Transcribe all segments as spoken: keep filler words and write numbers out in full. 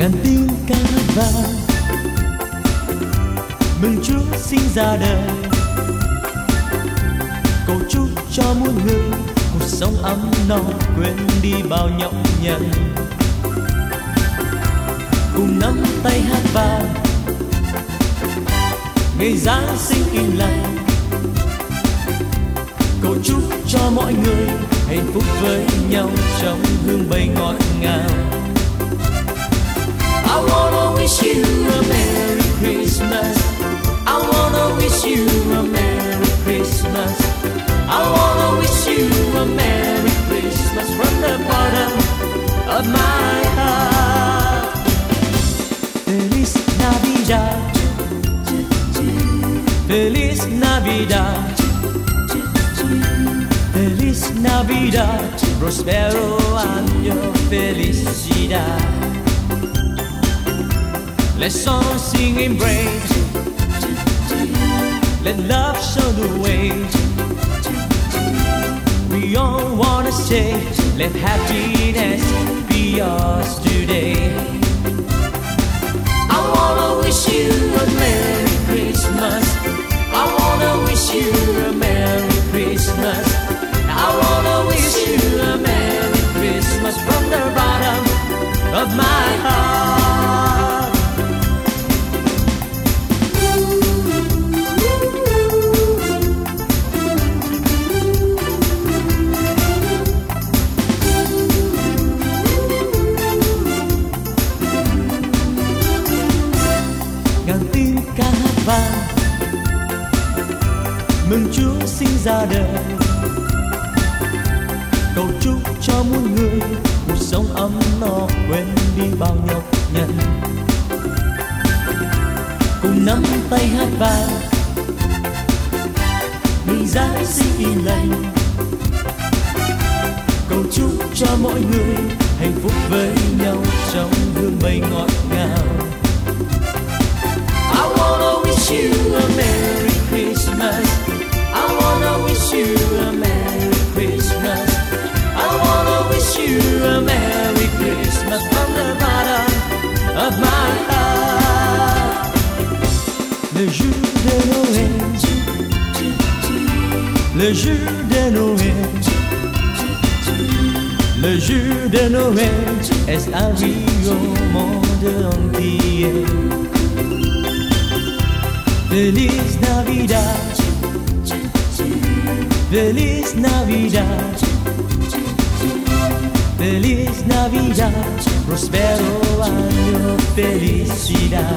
ngàn tiếng ca vang mừng Chúa sinh ra đời, cầu chúc cho muôn người cuộc sống ấm no, quên đi bao nhọc nhằn. Cùng nắm tay hát vang ngày Giáng sinh yên lành, cầu chúc cho mọi người hạnh phúc với nhau trong hương bay ngọt ngào. I wanna wish you a Merry Christmas. I wanna wish you a Merry Christmas. I wanna wish you a Merry Christmas from the bottom of my heart. Feliz Navidad, Feliz Navidad, Feliz Navidad, prospero año, felicidad. Let's all sing and praise, let love show the way. We all wanna say, let happiness be ours today. I wanna wish you a Merry Christmas. I wanna wish you a Merry Christmas. I wanna wish you a Merry Christmas from the bottom of my heart. Ngàn tiếng ca hát vang mừng Chúa sinh ra đời, cầu chúc cho muôn người cuộc sống ấm no, quên đi bao nhọc nhằn. Cùng nắm tay hát vang ngày Giáng sinh yên lành, cầu chúc cho mọi người hạnh phúc với nhau trong hương bay ngọt ngào. I wanna wish you a Merry Christmas. I wanna wish you a Merry Christmas. I wanna wish you a Merry Christmas from the bottom of my heart. Le jour de Noël, le jour de Noël, le jour de Noël est arrivé au monde entier. Feliz Navidad, Feliz Navidad, Feliz Navidad, prospero año, felicidad.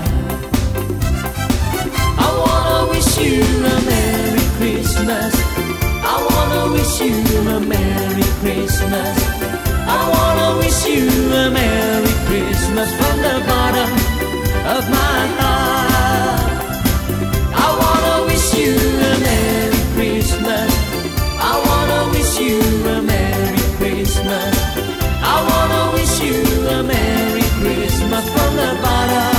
I wanna wish you a Merry Christmas. I wanna wish you a Merry Christmas. I wanna wish you a Merry Christmas from the bottom of my heart. I wanna wish you a Merry Christmas. I wanna wish you a Merry Christmas. I wanna wish you a Merry Christmas from the bottom